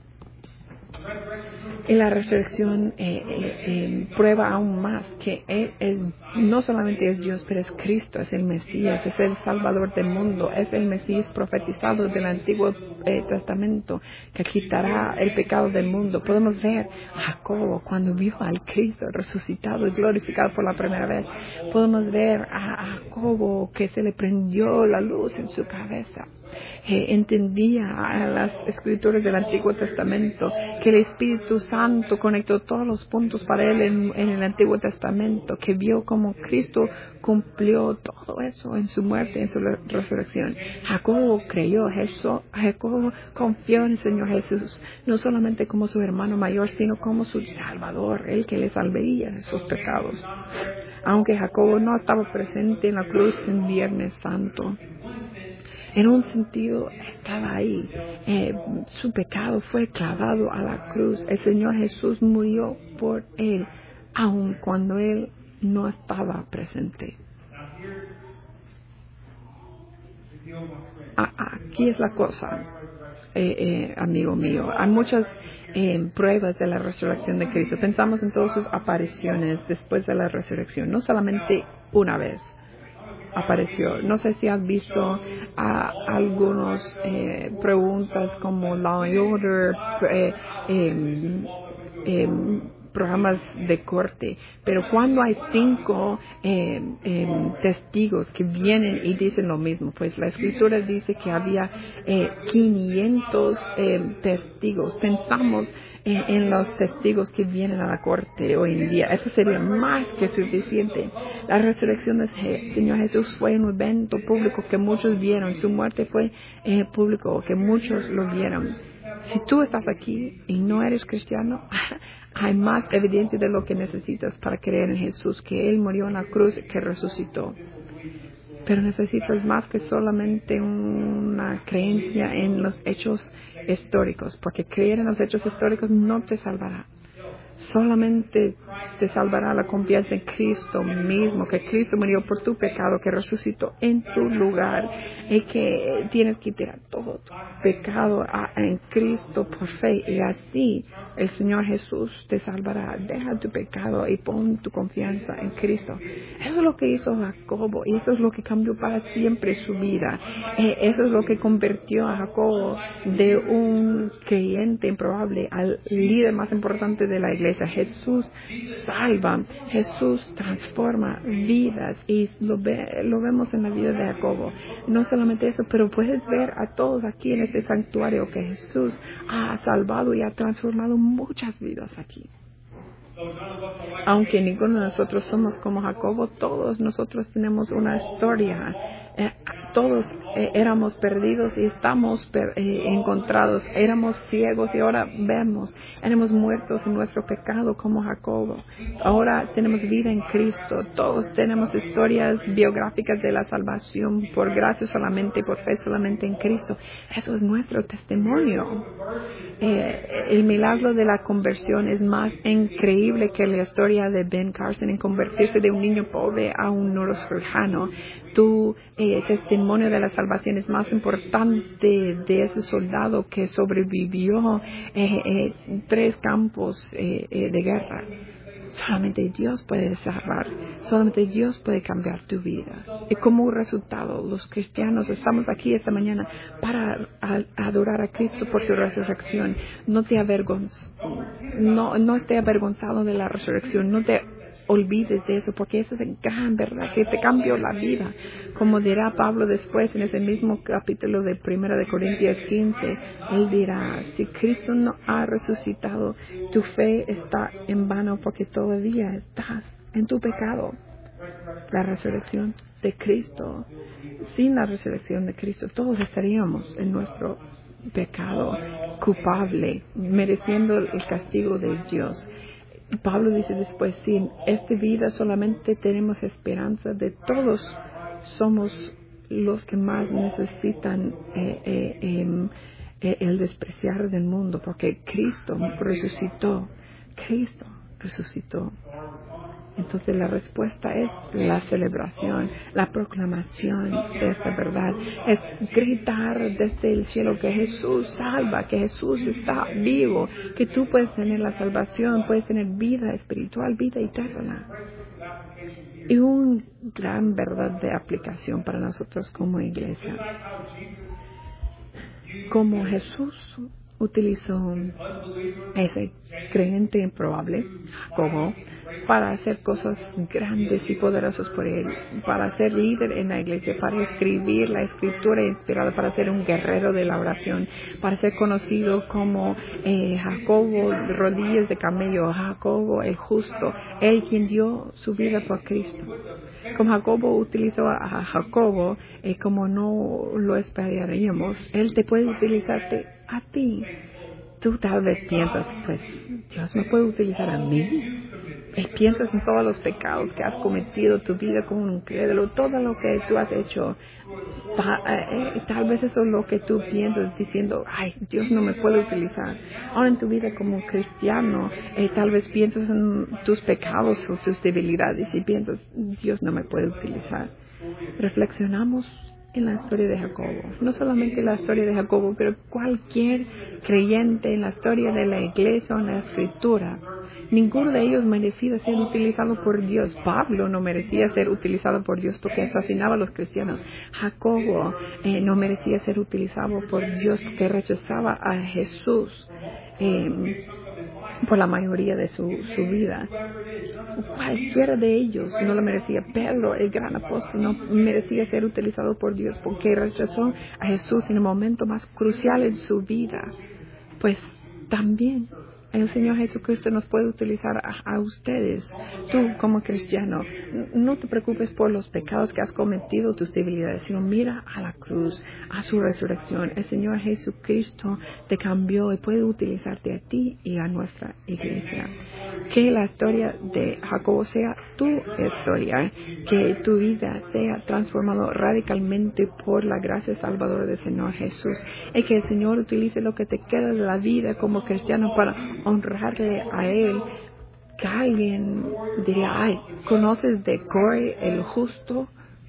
Y la resurrección eh, eh, eh, prueba aún más que Él es, no solamente es Dios, pero es Cristo, es el Mesías, es el Salvador del mundo, es el Mesías profetizado del Antiguo eh, Testamento que quitará el pecado del mundo. Podemos ver a Jacobo cuando vio al Cristo resucitado y glorificado por la primera vez. Podemos ver a Jacobo que se le prendió la luz en su cabeza. Eh, entendía a las escrituras del Antiguo Testamento, que el Espíritu Santo conectó todos los puntos para él en, en el Antiguo Testamento, que vio cómo como Cristo cumplió todo eso en su muerte, en su resurrección. Jacobo creyó, Jesús, Jacobo confió en el Señor Jesús, no solamente como su hermano mayor, sino como su Salvador, el que le salvaría de sus pecados. Aunque Jacobo no estaba presente en la cruz en Viernes Santo, en un sentido estaba ahí. Eh, su pecado fue clavado a la cruz. El Señor Jesús murió por él, aun cuando él no estaba presente. A- aquí es la cosa, eh, eh, amigo mío. Hay muchas eh, pruebas de la resurrección de Cristo. Pensamos en todas sus apariciones después de la resurrección, no solamente una vez apareció. No sé si has visto a algunas eh, preguntas como Law and Order, eh, eh, eh, programas de corte, pero cuando hay cinco eh, eh, testigos que vienen y dicen lo mismo, pues la escritura dice que había eh, quinientos eh, testigos. Pensamos en, en los testigos que vienen a la corte hoy en día. Eso sería más que suficiente. La resurrección del Señor Jesús fue un evento público que muchos vieron. Su muerte fue eh, público, que muchos lo vieron. Si tú estás aquí y no eres cristiano, hay más evidencia de lo que necesitas para creer en Jesús, que Él murió en la cruz, que resucitó. Pero necesitas más que solamente una creencia en los hechos históricos, porque creer en los hechos históricos no te salvará. Solamente te salvará la confianza en Cristo mismo, que Cristo murió por tu pecado, que resucitó en tu lugar, y que tienes que tirar todo tu pecado a, en Cristo por fe, y así el Señor Jesús te salvará. Deja tu pecado y pon tu confianza en Cristo. Eso es lo que hizo Jacobo, y eso es lo que cambió para siempre su vida. Eh, eso es lo que convirtió a Jacobo de un creyente improbable al líder más importante de la iglesia. Jesús salva, Jesús transforma vidas, y lo, ve, lo vemos en la vida de Jacobo. No solamente eso, pero puedes ver a todos aquí en este santuario que Jesús ha salvado y ha transformado muchas vidas aquí. Aunque ninguno de nosotros somos como Jacobo, todos nosotros tenemos una historia. Eh, todos eh, éramos perdidos y estamos per, eh, encontrados. Éramos ciegos y ahora vemos. Éramos muertos en nuestro pecado como Jacobo. Ahora tenemos vida en Cristo. Todos tenemos historias biográficas de la salvación por gracia solamente, por fe solamente en Cristo. Eso es nuestro testimonio. Eh, el milagro de la conversión es más increíble que la historia de Ben Carson en convertirse de un niño pobre a un neurocirujano. Tu eh, testimonio de la salvación es más importante de ese soldado que sobrevivió eh, eh, tres campos eh, eh, de guerra. Solamente Dios puede salvar, solamente Dios puede cambiar tu vida. Y como resultado, los cristianos estamos aquí esta mañana para a, adorar a Cristo por su resurrección. No te avergonz, no, no esté avergonzado de la resurrección, no te olvides de eso, porque eso es en gran verdad que te cambió la vida. Como dirá Pablo después en ese mismo capítulo de Primera de Corintios quince, él dirá: si Cristo no ha resucitado, tu fe está en vano, porque todavía estás en tu pecado. La resurrección de Cristo, sin la resurrección de Cristo, todos estaríamos en nuestro pecado, culpable, mereciendo el castigo de Dios. Pablo dice después: si en esta vida solamente tenemos esperanza, de todos somos los que más necesitan eh, eh, eh, eh, el despreciar del mundo, porque Cristo resucitó, Cristo resucitó. Entonces la respuesta es la celebración, la proclamación de esta verdad. Es gritar desde el cielo que Jesús salva, que Jesús está vivo, que tú puedes tener la salvación, puedes tener vida espiritual, vida eterna. Y una gran verdad de aplicación para nosotros como iglesia. Como Jesús utilizó ese creyente improbable, como para hacer cosas grandes y poderosas por Él, para ser líder en la iglesia, para escribir la escritura inspirada, para ser un guerrero de la oración, para ser conocido como eh, Jacobo, rodillas de camello, Jacobo el justo, Él quien dio su vida por Cristo. Como Jacobo utilizó a Jacobo, eh, como no lo esperaríamos, Él te puede utilizarte a ti. Tú tal vez piensas, pues, Dios me puede utilizar a mí. Y piensas en todos los pecados que has cometido, tu vida como un incrédulo, todo lo que tú has hecho. Ta, eh, tal vez eso es lo que tú piensas diciendo, ay, Dios no me puede utilizar. Ahora en tu vida como cristiano, eh, tal vez piensas en tus pecados o tus debilidades y piensas, Dios no me puede utilizar. Reflexionamos en la historia de Jacobo, no solamente la historia de Jacobo, pero cualquier creyente en la historia de la iglesia o en la escritura. Ninguno de ellos merecía ser utilizado por Dios. Pablo no merecía ser utilizado por Dios porque asesinaba a los cristianos. Jacobo eh, no merecía ser utilizado por Dios porque rechazaba a Jesús eh, por la mayoría de su, su vida. Cualquiera de ellos no lo merecía. Pedro, el gran apóstol, no merecía ser utilizado por Dios porque rechazó a Jesús en el momento más crucial en su vida. Pues también el Señor Jesucristo nos puede utilizar a, a ustedes. Tú como cristiano, no te preocupes por los pecados que has cometido, tus debilidades, sino mira a la cruz, a su resurrección. El Señor Jesucristo te cambió y puede utilizarte a ti y a nuestra iglesia. Que la historia de Jacobo sea tu historia, que tu vida sea transformada radicalmente por la gracia salvadora del Señor Jesús, y que el Señor utilice lo que te queda de la vida como cristiano para honrarle a Él. Que alguien diría, ay, ¿conoces de Corey el justo?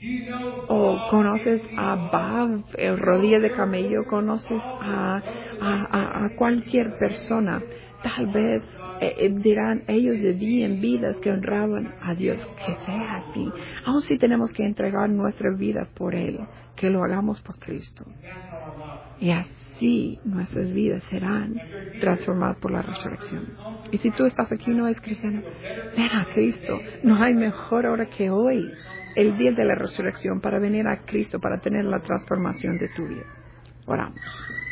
O conoces a Bab, el rodilla de camello, conoces a, a, a, a cualquier persona. Tal vez eh, dirán, ellos vivían vidas que honraban a Dios. Que sea así. Aun si tenemos que entregar nuestra vida por Él, que lo hagamos por Cristo. Y así nuestras vidas serán transformadas por la resurrección. Y si tú estás aquí y no eres cristiano, ven a Cristo. No hay mejor hora que hoy, el día de la resurrección, para venir a Cristo, para tener la transformación de tu vida. Oramos.